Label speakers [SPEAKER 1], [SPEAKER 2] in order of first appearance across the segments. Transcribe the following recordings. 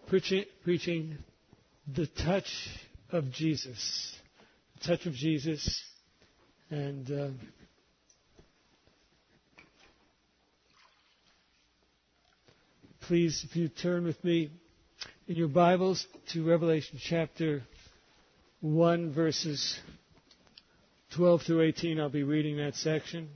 [SPEAKER 1] preaching the touch of Jesus. The touch of Jesus. And please, if you turn with me in your Bibles to Revelation chapter 1, verses 12 through 18, I'll be reading that section.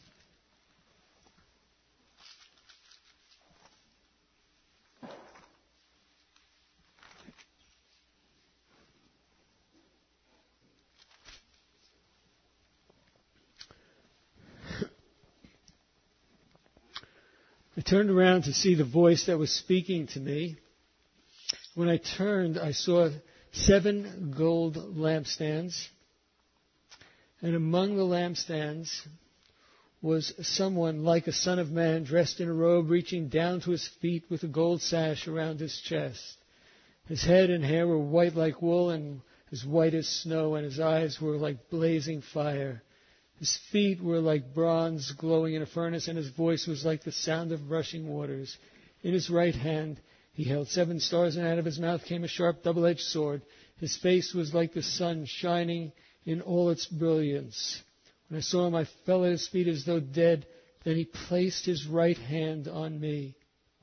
[SPEAKER 1] I turned around to see the voice that was speaking to me. When I turned, I saw 7 gold lampstands. And among the lampstands was someone like a son of man, dressed in a robe reaching down to his feet with a gold sash around his chest. His head and hair were white like wool and as white as snow, and his eyes were like blazing fire. His feet were like bronze glowing in a furnace, and his voice was like the sound of rushing waters. In his right hand he held 7 stars, and out of his mouth came a sharp double-edged sword. His face was like the sun shining in all its brilliance. When I saw him, I fell at his feet as though dead. Then he placed his right hand on me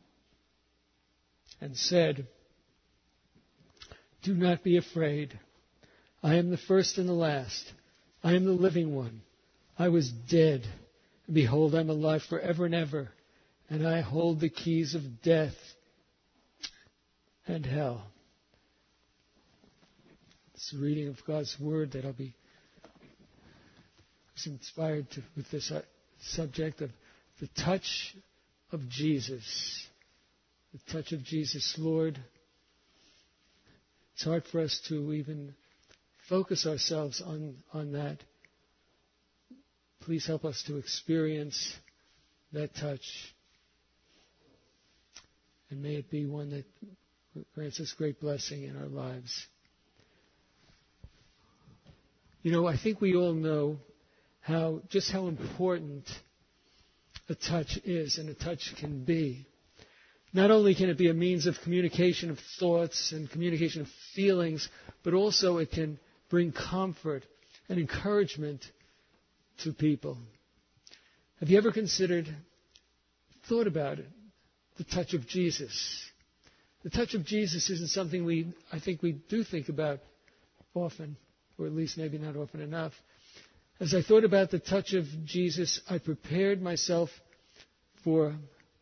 [SPEAKER 1] and said, "Do not be afraid. I am the first and the last. I am the living one. I was dead, and behold, I am alive forever and ever, and I hold the keys of death and hell." It's a reading of God's Word that I'll be inspired with this subject of the touch of Jesus. The touch of Jesus, Lord. It's hard for us to even focus ourselves on that. Please help us to experience that touch. And may it be one that grants us great blessing in our lives. You know, I think we all know just how important a touch is and a touch can be. Not only can it be a means of communication of thoughts and communication of feelings, but also it can bring comfort and encouragement to people. Have you ever thought about it? The touch of Jesus. The touch of Jesus isn't something I think we do think about often, or at least maybe not often enough. As I thought about the touch of Jesus, I prepared myself for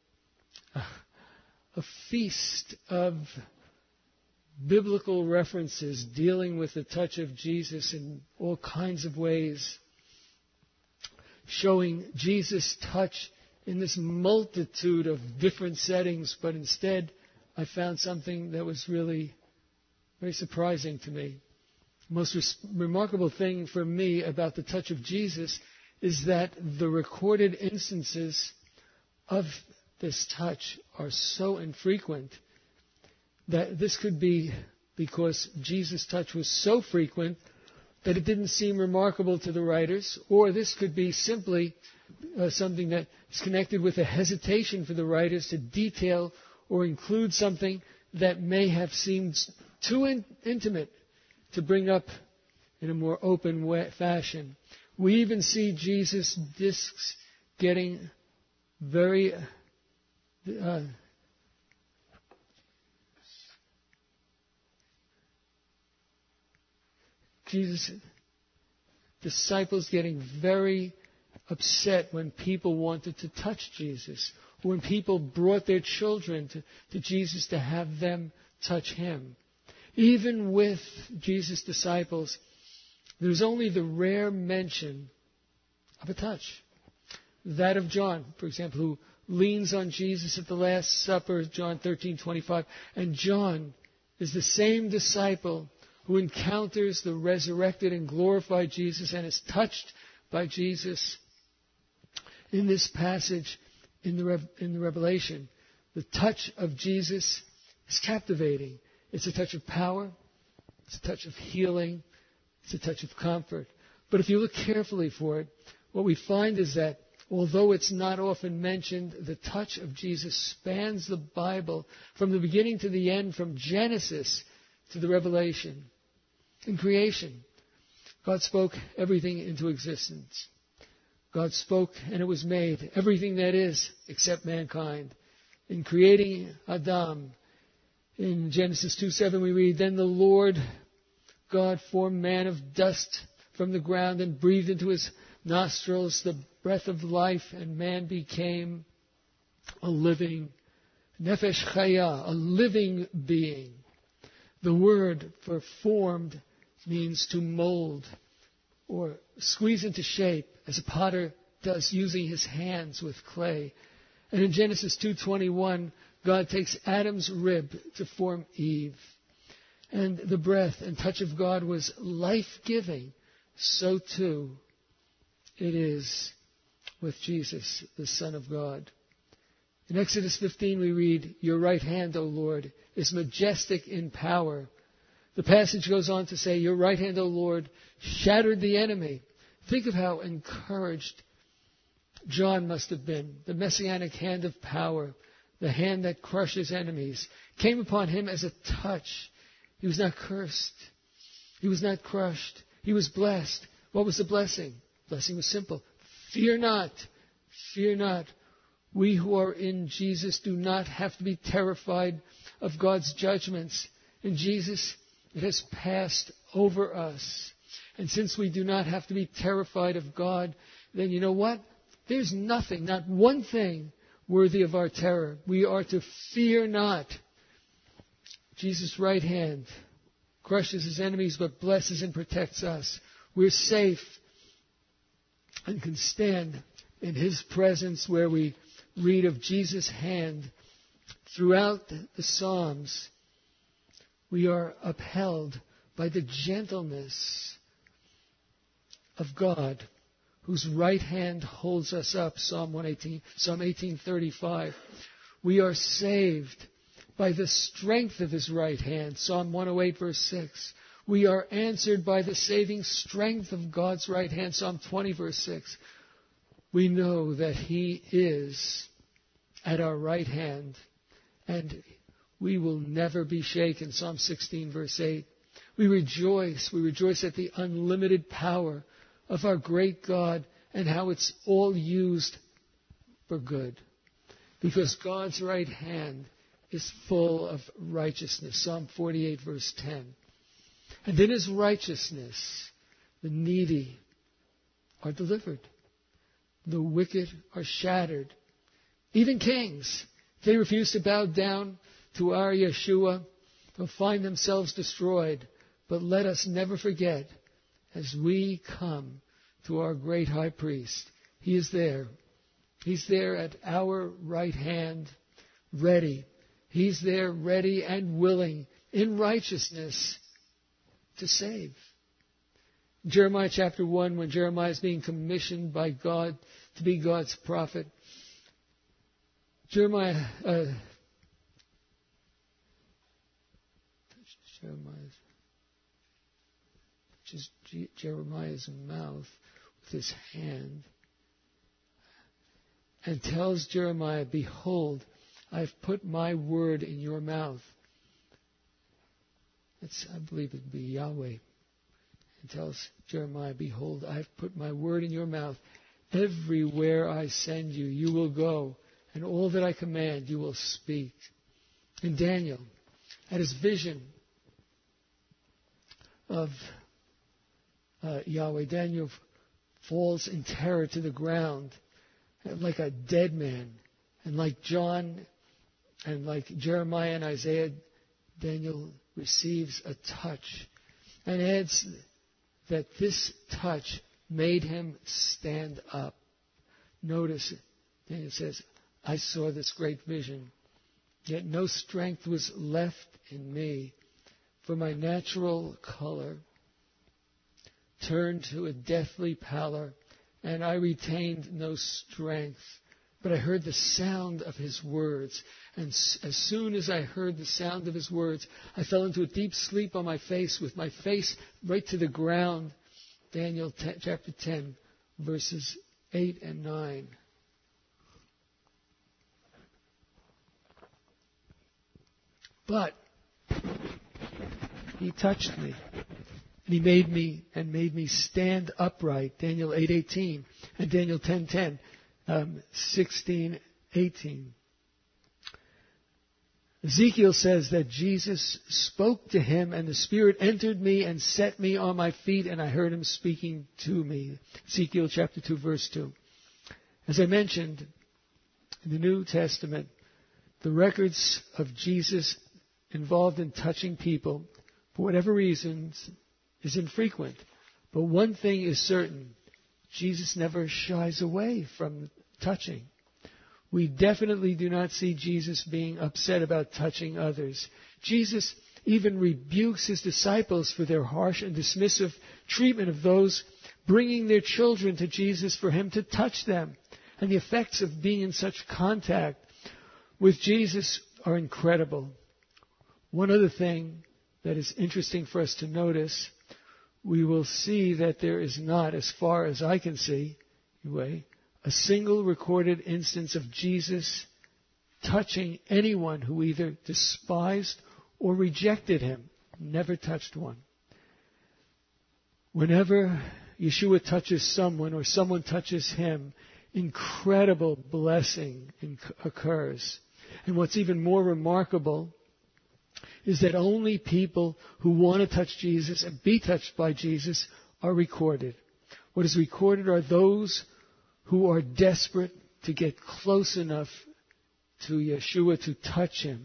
[SPEAKER 1] a feast of biblical references dealing with the touch of Jesus in all kinds of ways, showing Jesus' touch in this multitude of different settings, but instead I found something that was really very surprising to me. The most remarkable thing for me about the touch of Jesus is that the recorded instances of this touch are so infrequent that this could be because Jesus' touch was so frequent that it didn't seem remarkable to the writers, or this could be simply something that is connected with a hesitation for the writers to detail or include something that may have seemed too intimate to bring up in a more open fashion. We even see Jesus' discs getting very Jesus' disciples getting very upset when people wanted to touch Jesus, or when people brought their children to Jesus to have them touch him. Even with Jesus' disciples, there's only the rare mention of a touch. That of John, for example, who leans on Jesus at the Last Supper, John 13:25. And John is the same disciple who encounters the resurrected and glorified Jesus and is touched by Jesus in this passage in the Revelation. The touch of Jesus is captivating. It's a touch of power. It's a touch of healing. It's a touch of comfort. But if you look carefully for it, what we find is that Although it's not often mentioned, the touch of Jesus spans the Bible from the beginning to the end, from Genesis to the Revelation. In creation, God spoke everything into existence. God spoke and it was made, everything that is, except mankind. In creating Adam, in Genesis 2:7 we read, "Then the Lord God formed man of dust from the ground and breathed into his nostrils the breath of life, and man became a living nefesh chaya, a living being." The word for formed means to mold or squeeze into shape, as a potter does using his hands with clay. And in Genesis 2:21, God takes Adam's rib to form Eve. And the breath and touch of God was life-giving. So too it is with Jesus, the Son of God. In Exodus 15 we read, "Your right hand, O Lord, is majestic in power." The passage goes on to say, "Your right hand, O Lord, shattered the enemy." Think of how encouraged John must have been. The messianic hand of power, the hand that crushes enemies, came upon him as a touch. He was not cursed. He was not crushed. He was blessed. What was the blessing? The blessing was simple. Fear not. Fear not. We who are in Jesus do not have to be terrified of God's judgments. In Jesus, it has passed over us. And since we do not have to be terrified of God, then you know what? There's nothing, not one thing worthy of our terror. We are to fear not. Jesus' right hand crushes his enemies but blesses and protects us. We're safe and can stand in his presence, where we read of Jesus' hand throughout the Psalms. We are upheld by the gentleness of God, whose right hand holds us up. Psalm 18:35. We are saved by the strength of his right hand. Psalm 108 verse 6. We are answered by the saving strength of God's right hand. Psalm 20 verse 6. We know that he is at our right hand and we will never be shaken. Psalm 16 verse 8. We rejoice at the unlimited power of our great God and how it's all used for good. Because God's right hand is full of righteousness. Psalm 48 verse 10. And in his righteousness, the needy are delivered. The wicked are shattered. Even kings, if they refuse to bow down to our Yeshua, they'll find themselves destroyed. But let us never forget, as we come to our great high priest, he is there. He's there at our right hand, ready. He's there ready and willing in righteousness to save. Jeremiah chapter 1, when Jeremiah is being commissioned by God to be God's prophet, Jeremiah's mouth with his hand and tells Jeremiah, "Behold, I've put my word in your mouth." I believe it would be Yahweh. And tells Jeremiah, "Behold, I've put my word in your mouth. Everywhere I send you, you will go, and all that I command you will speak." And Daniel, at his vision of Yahweh, Daniel falls in terror to the ground like a dead man. And like John and like Jeremiah and Isaiah, Daniel receives a touch and adds that this touch made him stand up. Notice, Daniel says, "I saw this great vision, yet no strength was left in me, for my natural color turned to a deathly pallor, and I retained no strength. But I heard the sound of his words, and as soon as I heard the sound of his words, I fell into a deep sleep on my face, with my face right to the ground." Daniel chapter 10, verses 8 and 9. But he touched me. And he made me stand upright. Daniel 8:18 and Daniel 10:10, 16:18. Ezekiel says that Jesus spoke to him, and the Spirit entered me and set me on my feet, and I heard him speaking to me. Ezekiel chapter 2, verse 2. As I mentioned, in the New Testament, the records of Jesus involved in touching people, for whatever reasons, is infrequent. But one thing is certain: Jesus never shies away from touching. We definitely do not see Jesus being upset about touching others. Jesus even rebukes his disciples for their harsh and dismissive treatment of those bringing their children to Jesus for him to touch them. And the effects of being in such contact with Jesus are incredible. One other thing that is interesting for us to notice, we will see that there is not, as far as I can see, anyway, a single recorded instance of Jesus touching anyone who either despised or rejected him. Never touched one. Whenever Yeshua touches someone or someone touches him, incredible blessing occurs. And what's even more remarkable is that only people who want to touch Jesus and be touched by Jesus are recorded. What is recorded are those who are desperate to get close enough to Yeshua to touch him.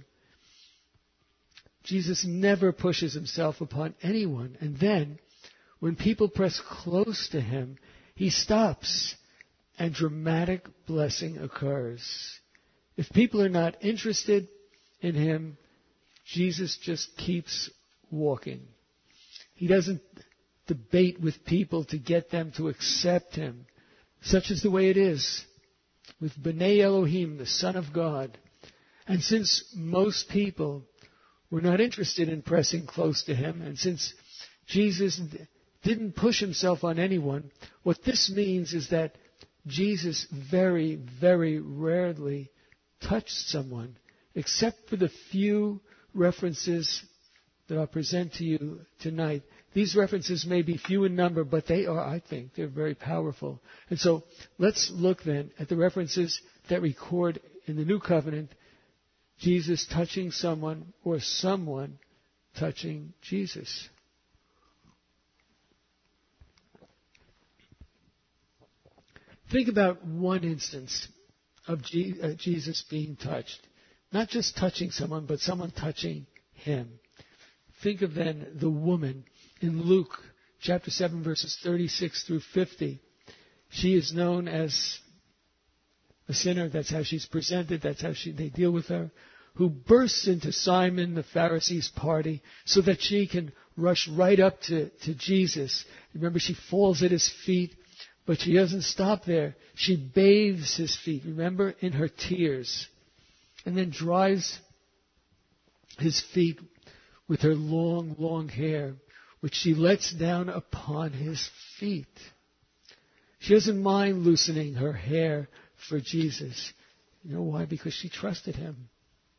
[SPEAKER 1] Jesus never pushes himself upon anyone. And then, when people press close to him, he stops and dramatic blessing occurs. If people are not interested in him, Jesus just keeps walking. He doesn't debate with people to get them to accept him. Such is the way it is with B'nai Elohim, the Son of God. And since most people were not interested in pressing close to him, and since Jesus didn't push himself on anyone, what this means is that Jesus very, very rarely touched someone, except for the few references that I'll present to you tonight. These references may be few in number, but they are, I think, they're very powerful. And so let's look then at the references that record in the New Covenant Jesus touching someone or someone touching Jesus. Think about one instance of Jesus being touched. Not just touching someone, but someone touching him. Think of then the woman in Luke chapter 7, verses 36 through 50. She is known as a sinner. That's how she's presented. That's how they deal with her. Who bursts into Simon the Pharisee's party so that she can rush right up to Jesus. Remember, she falls at his feet, but she doesn't stop there. She bathes his feet, remember, in her tears. And then dries his feet with her long, long hair, which she lets down upon his feet. She doesn't mind loosening her hair for Jesus. You know why? Because she trusted him.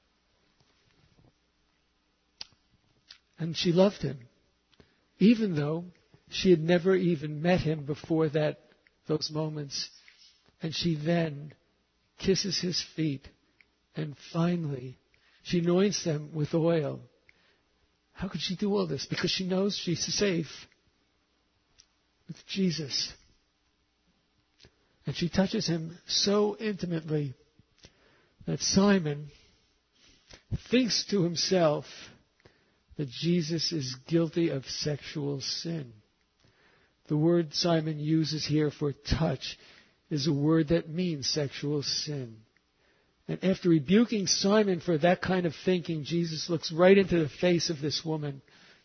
[SPEAKER 1] And she loved him, even though she had never even met him before those moments. And she then kisses his feet, and finally she anoints them with oil. How could she do all this? Because she knows she's safe with Jesus. And she touches him so intimately that Simon thinks to himself that Jesus is guilty of sexual sin. The word Simon uses here for touch is a word that means sexual sin. And after rebuking Simon for that kind of thinking, Jesus looks right into the face of this woman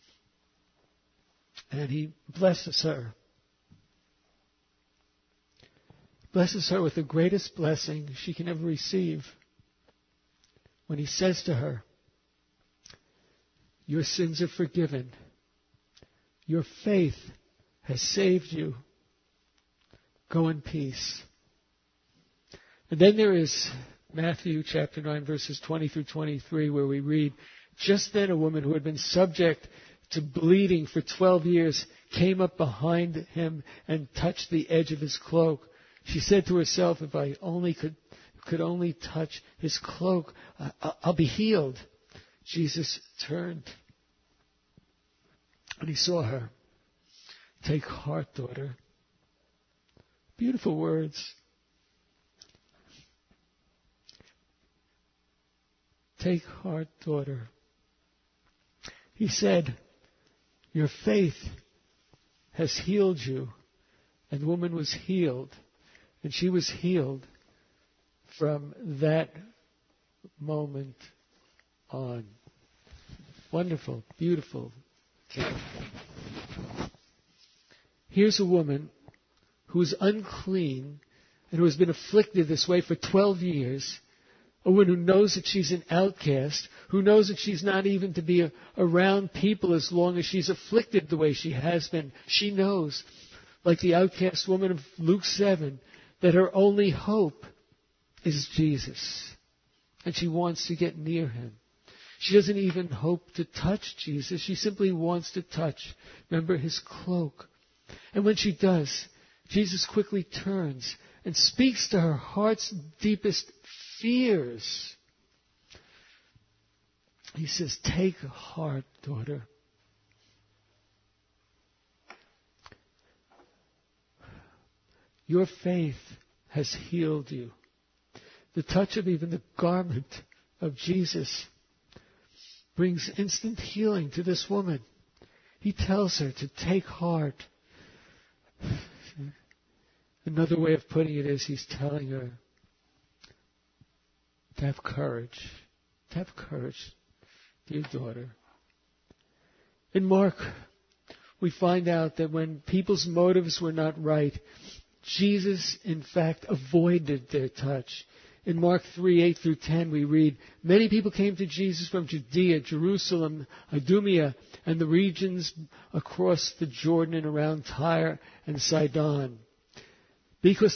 [SPEAKER 1] and he blesses her. Blesses her with the greatest blessing she can ever receive when he says to her, "Your sins are forgiven. Your faith has saved you. Go in peace." And then there is Matthew chapter 9, verses 20 through 23, where we read Just then a woman who had been subject to bleeding for 12 years came up behind him and touched the edge of his cloak. She said to herself, if I only could only touch his cloak, I'll be healed. Jesus turned and he saw her. Take heart, daughter. Beautiful words. Take heart, daughter. He said, your faith has healed you. And the woman was healed. And she was healed from that moment on. Wonderful, beautiful. Here's a woman who is unclean and who has been afflicted this way for 12 years. A woman who knows that she's an outcast, who knows that she's not even to be around people as long as she's afflicted the way she has been. She knows, like the outcast woman of Luke 7, that her only hope is Jesus. And she wants to get near him. She doesn't even hope to touch Jesus. She simply wants to touch, remember, his cloak. And when she does, Jesus quickly turns and speaks to her heart's deepest fears. He says, take heart, daughter. Your faith has healed you. The touch of even the garment of Jesus brings instant healing to this woman. He tells her to take heart. Another way of putting it is he's telling her to have courage. To have courage, dear daughter. In Mark, we find out that when people's motives were not right, Jesus, in fact, avoided their touch. In Mark 3:8 through 10, we read, many people came to Jesus from Judea, Jerusalem, Idumea, and the regions across the Jordan and around Tyre and Sidon. Because of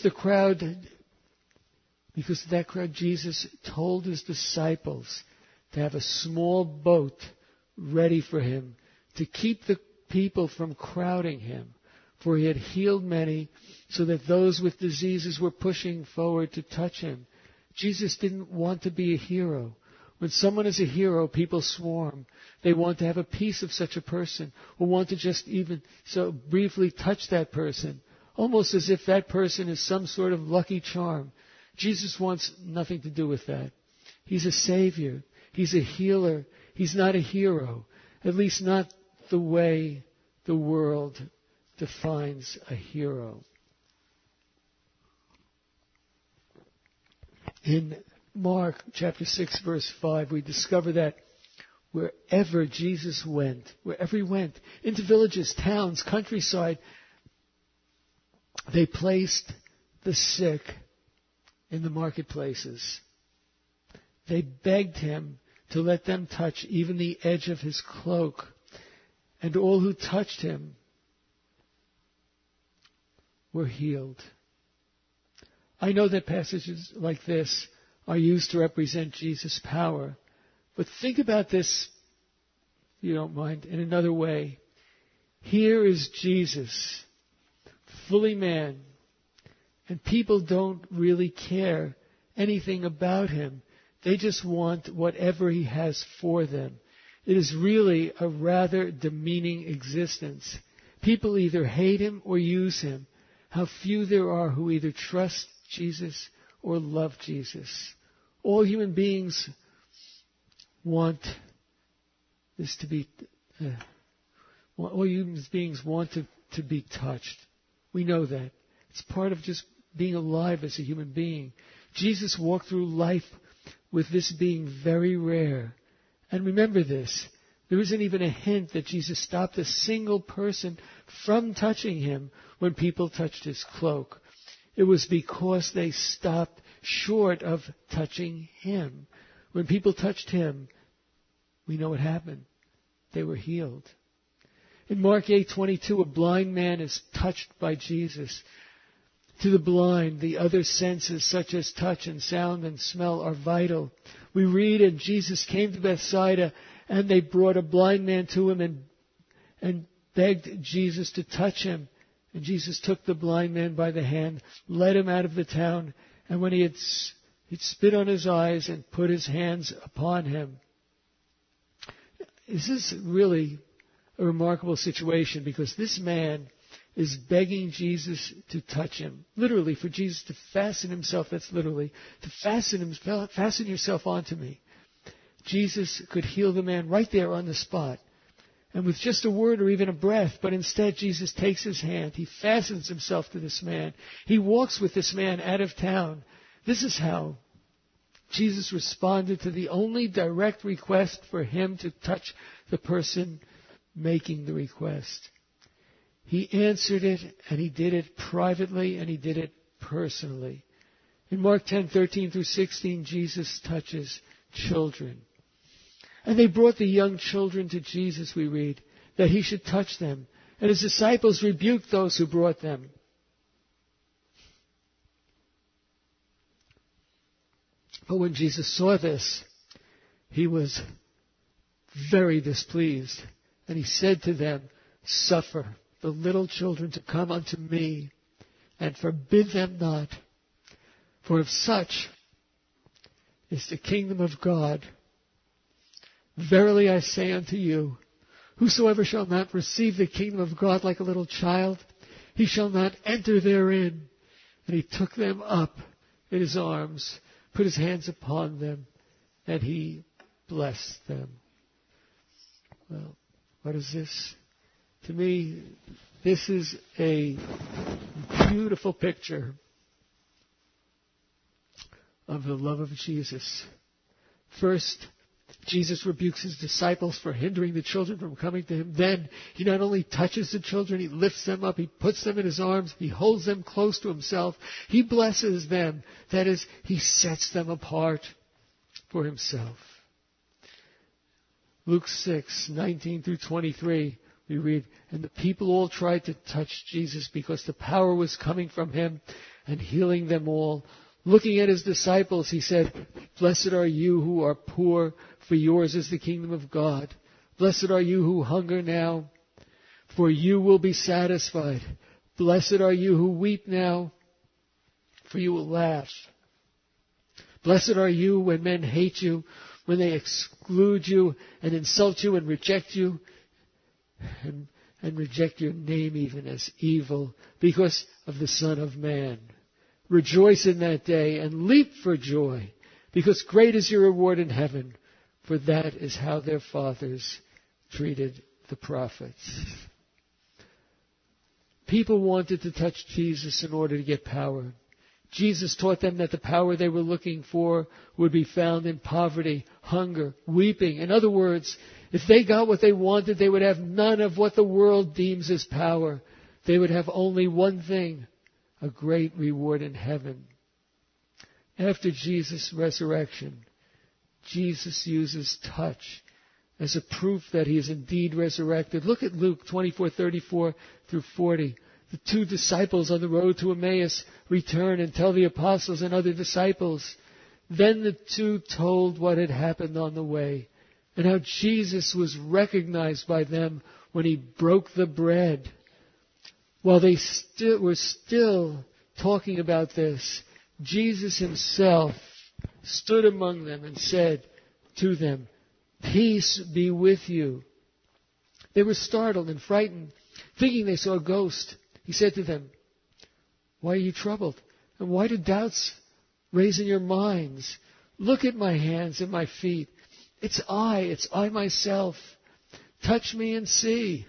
[SPEAKER 1] that crowd, Jesus told his disciples to have a small boat ready for him to keep the people from crowding him. For he had healed many, so that those with diseases were pushing forward to touch him. Jesus didn't want to be a hero. When someone is a hero, people swarm. They want to have a piece of such a person, or want to just even so briefly touch that person, almost as if that person is some sort of lucky charm. Jesus wants nothing to do with that. He's a savior. He's a healer. He's not a hero, at least not the way the world defines a hero. In Mark chapter 6, verse 5, we discover that wherever Jesus went, wherever he went, into villages, towns, countryside, they placed the sick in the marketplaces. They begged him to let them touch even the edge of his cloak. And all who touched him were healed. I know that passages like this are used to represent Jesus' power. But think about this, if you don't mind, in another way. Here is Jesus, fully man, and people don't really care anything about him. They just want whatever he has for them. It is really a rather demeaning existence. People either hate him or use him. How few there are who either trust Jesus or love Jesus. All human beings want this to be, all human beings want to be touched. We know that. It's part of just being alive as a human being. Jesus walked through life with this being very rare. And remember this, there isn't even a hint that Jesus stopped a single person from touching him when people touched his cloak. It was because they stopped short of touching him. When people touched him, we know what happened. They were healed. In Mark 8:22, a blind man is touched by Jesus. To the blind, the other senses such as touch and sound and smell are vital. We read, and Jesus came to Bethsaida And they brought a blind man to him and begged Jesus to touch him. And Jesus took the blind man by the hand, led him out of the town, and when he'd spit on his eyes and put his hands upon him. This is really a remarkable situation, because this man is begging Jesus to touch him. Literally, for Jesus to fasten himself, that's literally, to fasten yourself onto me. Jesus could heal the man right there on the spot. And with just a word or even a breath, but instead Jesus takes his hand. He fastens himself to this man. He walks with this man out of town. This is how Jesus responded to the only direct request for him to touch the person making the request. He answered it, and he did it privately, and he did it personally. In Mark 10:13 through 16, Jesus touches children. And they brought the young children to Jesus, we read, that he should touch them. And his disciples rebuked those who brought them. But when Jesus saw this, he was very displeased. And he said to them, "Suffer the little children to come unto me, and forbid them not. For of such is the kingdom of God. Verily I say unto you, whosoever shall not receive the kingdom of God like a little child, he shall not enter therein." And he took them up in his arms, put his hands upon them, and he blessed them. Well, what is this? To me, this is a beautiful picture of the love of Jesus. First, Jesus rebukes his disciples for hindering the children from coming to him. Then he not only touches the children, he lifts them up, he puts them in his arms, he holds them close to himself, he blesses them. That is, he sets them apart for himself. Luke 6:19 through 23, we read, "And the people all tried to touch Jesus because the power was coming from him and healing them all. Looking at his disciples, he said, 'Blessed are you who are poor, for yours is the kingdom of God. Blessed are you who hunger now, for you will be satisfied. Blessed are you who weep now, for you will laugh. Blessed are you when men hate you, when they exclude you and insult you and reject you, and reject your name even as evil because of the Son of Man. Rejoice in that day and leap for joy, because great is your reward in heaven, for that is how their fathers treated the prophets." People wanted to touch Jesus in order to get power. Jesus taught them that the power they were looking for would be found in poverty, hunger, weeping. In other words, if they got what they wanted, they would have none of what the world deems as power. They would have only one thing: a great reward in heaven. After Jesus' resurrection, Jesus uses touch as a proof that he is indeed resurrected. Look at Luke 24:34 through 40. The two disciples on the road to Emmaus return and tell the apostles and other disciples. Then the two told what had happened on the way, and how Jesus was recognized by them when he broke the bread. While they were still talking about this, Jesus himself stood among them and said to them, "Peace be with you." They were startled and frightened, thinking they saw a ghost. He said to them, "Why are you troubled? And why do doubts raise in your minds? Look at my hands and my feet. It's I myself. Touch me and see."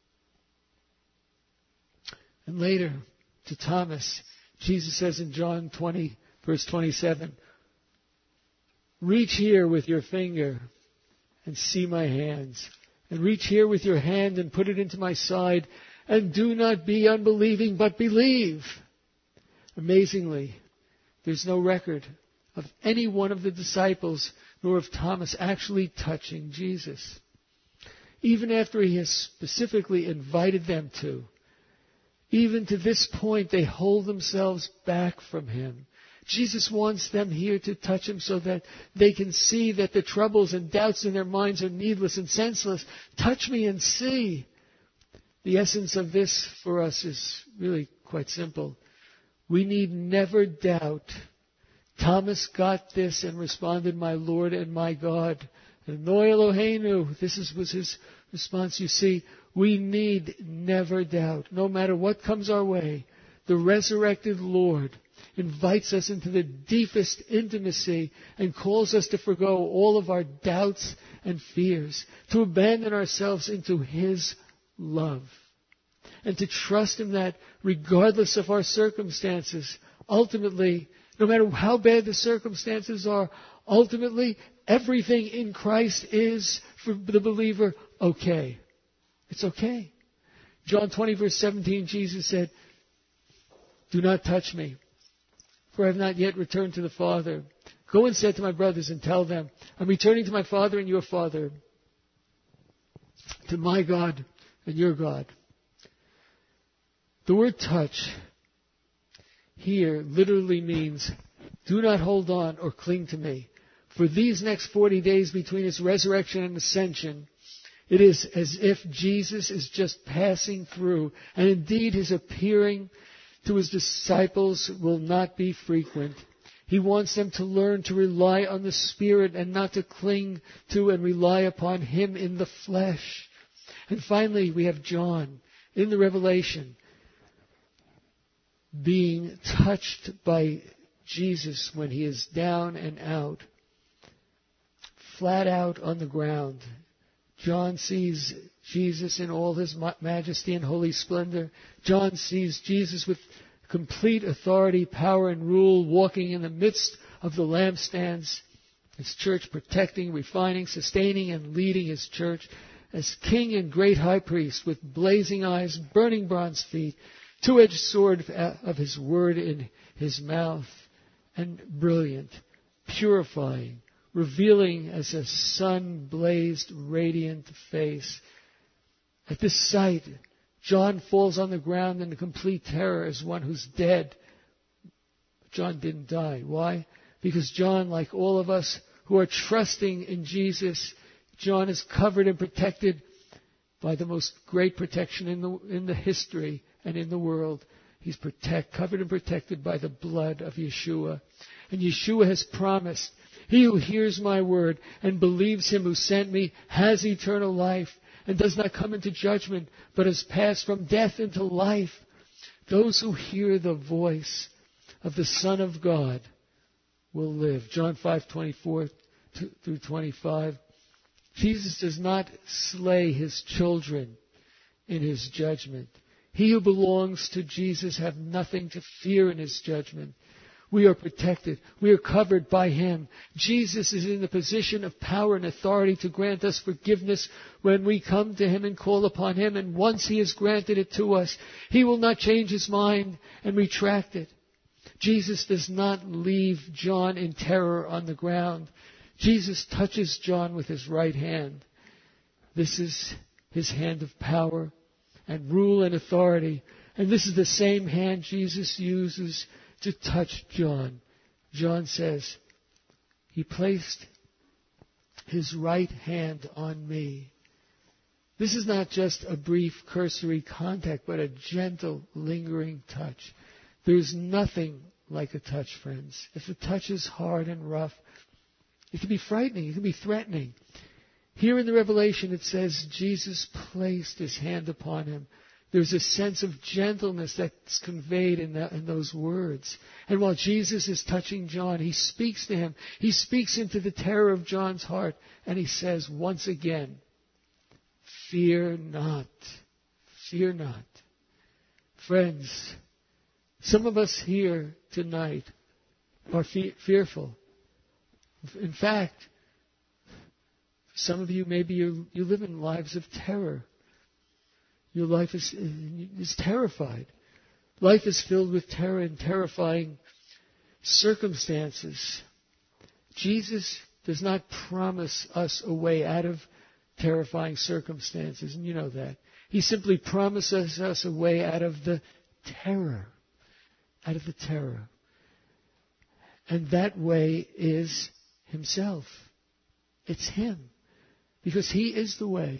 [SPEAKER 1] And later, to Thomas, Jesus says in John 20, verse 27, "Reach here with your finger and see my hands, and reach here with your hand and put it into my side, and do not be unbelieving, but believe." Amazingly, there's no record of any one of the disciples nor of Thomas actually touching Jesus, even after he has specifically invited them to. Even to this point, they hold themselves back from him. Jesus wants them here to touch him so that they can see that the troubles and doubts in their minds are needless and senseless. Touch me and see. The essence of this for us is really quite simple. We need never doubt. Thomas got this and responded, "My Lord and my God." Eloi Eloheinu. This was his response. You see, we need never doubt. No matter what comes our way, the resurrected Lord invites us into the deepest intimacy and calls us to forgo all of our doubts and fears, to abandon ourselves into His love, and to trust Him that regardless of our circumstances, ultimately, no matter how bad the circumstances are, ultimately, everything in Christ is, for the believer, okay. It's okay. John 20, verse 17, Jesus said, "Do not touch me, for I have not yet returned to the Father. Go and say to my brothers and tell them, I'm returning to my Father and your Father, to my God and your God." The word touch here literally means, do not hold on or cling to me. For these next 40 days between His resurrection and ascension, it is as if Jesus is just passing through, and indeed His appearing to His disciples will not be frequent. He wants them to learn to rely on the Spirit and not to cling to and rely upon Him in the flesh. And finally, we have John in the Revelation being touched by Jesus when he is down and out, flat out on the ground. John sees Jesus in all His majesty and holy splendor. John sees Jesus with complete authority, power, and rule, walking in the midst of the lampstands, His church protecting, refining, sustaining, and leading His church as King and great high priest with blazing eyes, burning bronze feet, two-edged sword of His word in His mouth, and brilliant, purifying, revealing as a sun-blazed, radiant face. At this sight, John falls on the ground in complete terror as one who's dead. John didn't die. Why? Because John, like all of us who are trusting in Jesus, John is covered and protected by the most great protection in the history and in the world. He's covered and protected by the blood of Yeshua. And Yeshua has promised, "He who hears my word and believes Him who sent me has eternal life and does not come into judgment, but has passed from death into life." Those who hear the voice of the Son of God will live. John 5:24 through 25. Jesus does not slay His children in His judgment. He who belongs to Jesus have nothing to fear in His judgment. We are protected. We are covered by Him. Jesus is in the position of power and authority to grant us forgiveness when we come to Him and call upon Him. And once He has granted it to us, He will not change His mind and retract it. Jesus does not leave John in terror on the ground. Jesus touches John with His right hand. This is His hand of power and rule and authority. And this is the same hand Jesus uses to touch John. John says, He placed His right hand on me. This is not just a brief cursory contact, but a gentle, lingering touch. There's nothing like a touch, friends. If the touch is hard and rough, it can be frightening, it can be threatening. Here in the Revelation it says Jesus placed His hand upon him. There's a sense of gentleness that's conveyed in those words. And while Jesus is touching John, He speaks to him. He speaks into the terror of John's heart. And He says once again, "Fear not. Fear not." Friends, some of us here tonight are fearful. In fact, some of you, maybe you live in lives of terror. Your life is terrified. Life is filled with terror and terrifying circumstances. Jesus does not promise us a way out of terrifying circumstances, and you know that. He simply promises us a way out of the terror. Out of the terror. And that way is Himself. It's Him. Because He is the way.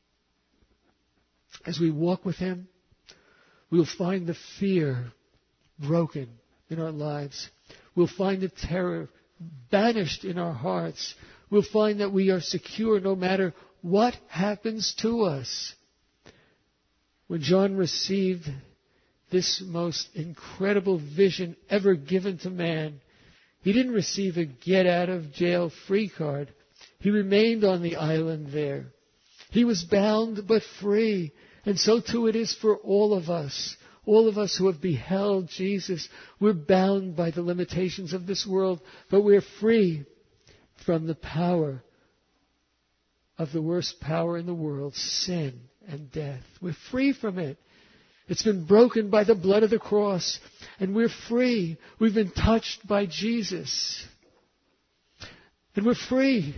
[SPEAKER 1] As we walk with Him, we'll find the fear broken in our lives. We'll find the terror banished in our hearts. We'll find that we are secure no matter what happens to us. When John received this most incredible vision ever given to man, he didn't receive a get-out-of-jail-free card. He remained on the island there. He was bound but free. And so too it is for all of us. All of us who have beheld Jesus, we're bound by the limitations of this world, but we're free from the power of the worst power in the world, sin and death. We're free from it. It's been broken by the blood of the cross, and we're free. We've been touched by Jesus. And we're free.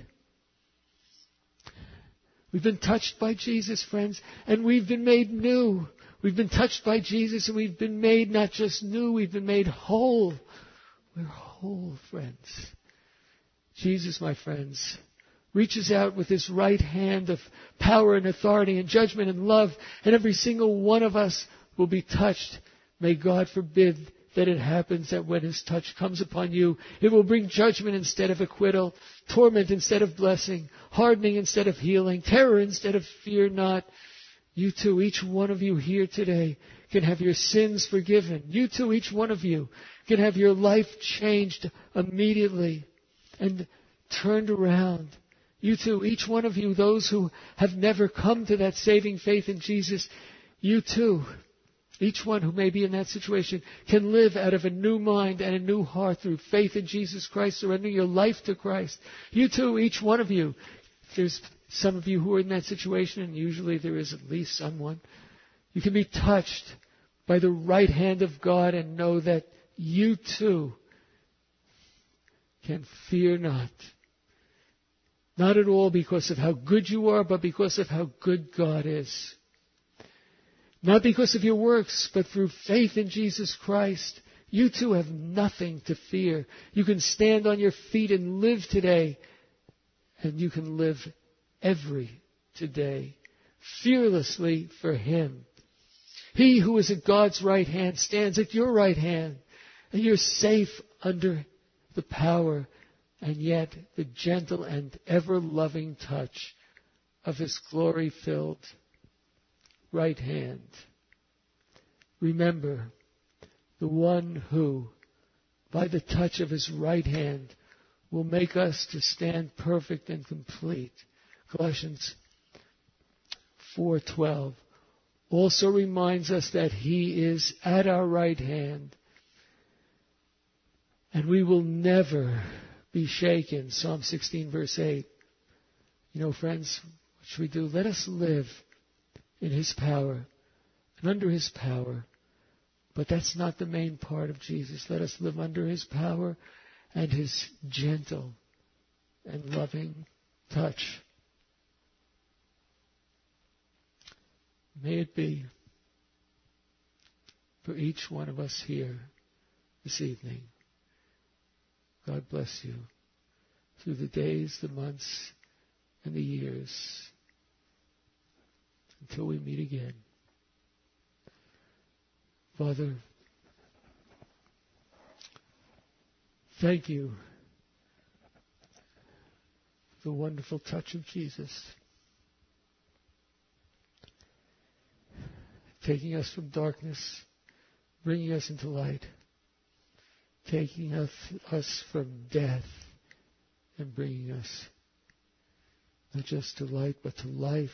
[SPEAKER 1] We've been touched by Jesus, friends, and we've been made new. We've been touched by Jesus, and we've been made not just new, we've been made whole. We're whole, friends. Jesus, my friends, reaches out with His right hand of power and authority and judgment and love, and every single one of us will be touched. May God forbid that it happens, that when His touch comes upon you, it will bring judgment instead of acquittal, torment instead of blessing, hardening instead of healing, terror instead of fear not. You too, each one of you here today, can have your sins forgiven. You too, each one of you, can have your life changed immediately and turned around. You too, each one of you, those who have never come to that saving faith in Jesus, you too, each one who may be in that situation, can live out of a new mind and a new heart through faith in Jesus Christ, surrendering your life to Christ. You too, each one of you. There's some of you who are in that situation, and usually there is at least someone. You can be touched by the right hand of God and know that you too can fear not. Not at all because of how good you are, but because of how good God is. Not because of your works, but through faith in Jesus Christ. You too have nothing to fear. You can stand on your feet and live today. And you can live every today fearlessly for Him. He who is at God's right hand stands at your right hand. And you're safe under the power and yet the gentle and ever-loving touch of His glory-filled right hand. Remember, the one who, by the touch of His right hand, will make us to stand perfect and complete. Colossians 4:12 also reminds us that He is at our right hand, and we will never be shaken. Psalm 16 verse 8. You know, friends, what should we do? Let us live in His power and under His power. But that's not the main part of Jesus. Let us live under His power and His gentle and loving touch. May it be for each one of us here this evening. God bless you through the days, the months, and the years until we meet again. Father, thank you for the wonderful touch of Jesus, taking us from darkness, bringing us into light, taking us from death and bringing us not just to light but to life.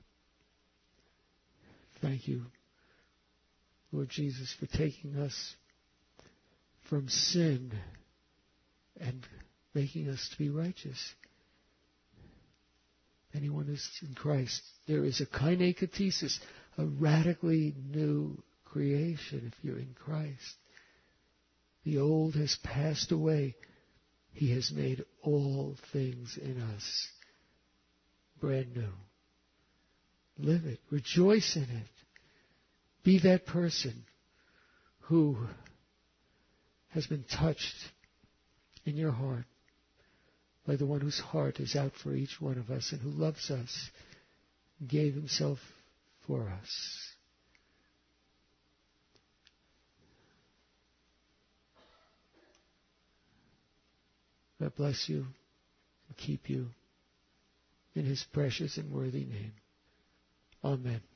[SPEAKER 1] Thank you, Lord Jesus, for taking us from sin and making us to be righteous. Anyone who's in Christ, there is a kainekatesis, a radically new creation if you're in Christ. The old has passed away. He has made all things in us brand new. Live it. Rejoice in it. Be that person who has been touched in your heart by the one whose heart is out for each one of us and who loves us, gave himself for us. God bless you and keep you in his precious and worthy name. Amen.